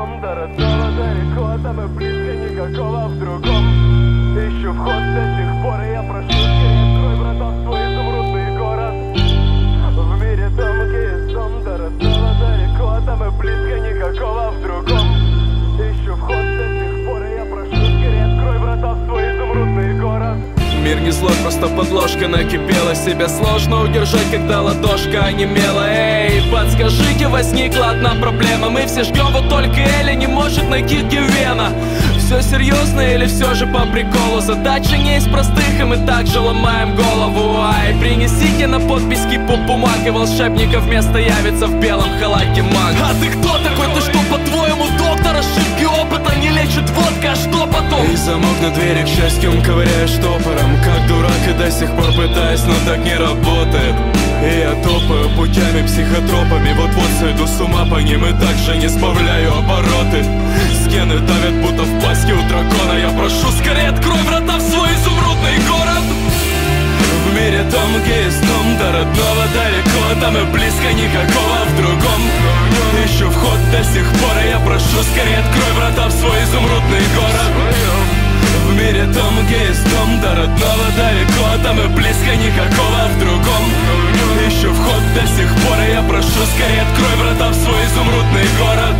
дом, до родного далеко, там и близко никакого в другом. Ищу вход до сих пор, и я прошу, скорее открой врата в свой изумрудный город. В мире там, где есть дом, до родного далеко, там и близко никакого в другом. Ищу вход до сих пор, и я прошу, скорее открой врата в свой изумрудный город. Мир не злой, просто подложка накипела. Себя сложно удержать, когда ладошка онемела. Эй, подскажите, возникла одна проблема. Мы все ждем, вот только Эля не может найти, где Вена. Все серьезно или все же по приколу? Задача не из простых, и мы также ломаем голову. Ай, принесите на подпись кипу бумаг, и волшебника вместо явится в белом халате маг. А ты кто такой? Ты что, по-твоему, доктор? Ошибки опыта не лечит водка, а что потом? И замок на двери, к счастью, ковыряешь штопором, как дурак, и до сих пор пытаюсь, но так не работает. И я топаю путями, психотропами, вот-вот сойду с ума по ним, и так же не сбавляю обороты. Стены давят, будто в пасти у дракона. Я прошу, скорее открой врата в свой изумрудный город. В мире там, где есть дом, до родного далеко, там и близко никакого в другом. Ищу вход до сих пор, и я прошу, скорее открой врата в свой изумрудный город. В мире там, где есть дом, до родного далеко, там и близко никакого в другом. Ищу вход до сих пор, и я прошу, скорее открой врата в свой изумрудный город.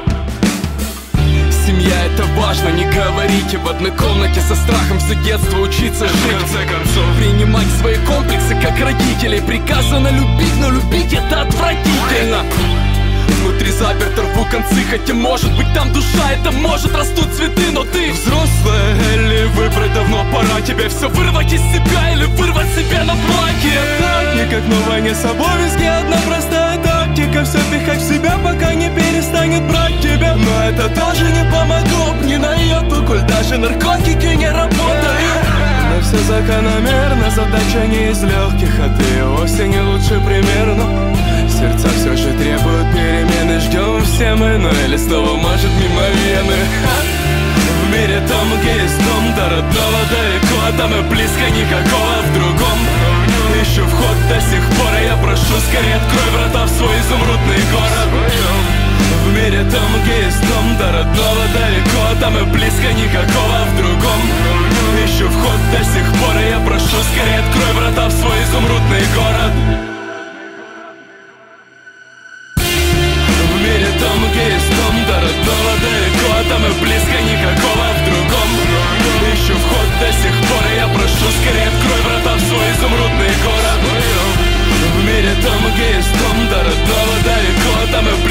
Семья — это важно, не говорите. В одной комнате со страхом все детство учиться жить. В конце концов, принимать свои комплексы как родители. Приказано любить, но любить это отвратительно. Внутри заперто, рву концы, хотя может быть там душа, это может растут цветы, но ты взрослая или выбрать давно пора тебе все вырвать из себя или вырвать себе на платье. Так, не как новая, не собой, везде одна простая тактика. Все пихать в себя, пока не перестанет брать тебя. Но это тоже не помогло, не на йоту, коль даже наркотики не работают. Но все закономерно, задача не из легких, а ты вовсе не лучший пример, но сердца все же требуют перемены. Ждем все мы, но или снова мажет мимо вены. В мире там, где есть дом, до родного далеко, а там и близко никакого в другом. Ищу вход до сих пор, и я прошу, скорее открой врата в свой изумрудный город. В мире там, где есть дом, до родного далеко, а там и близко никакого в другом. Ищу вход до сих пор, и я прошу, скорее открой врата в свой изумрудный город. Там, где есть дом, до родного далеко, а там и близко никакого в другом. Ищу вход до сих пор, и я прошу, скорее открой врата в свой изумрудный город. В мире там, где есть дом, до родного далеко, а там и близко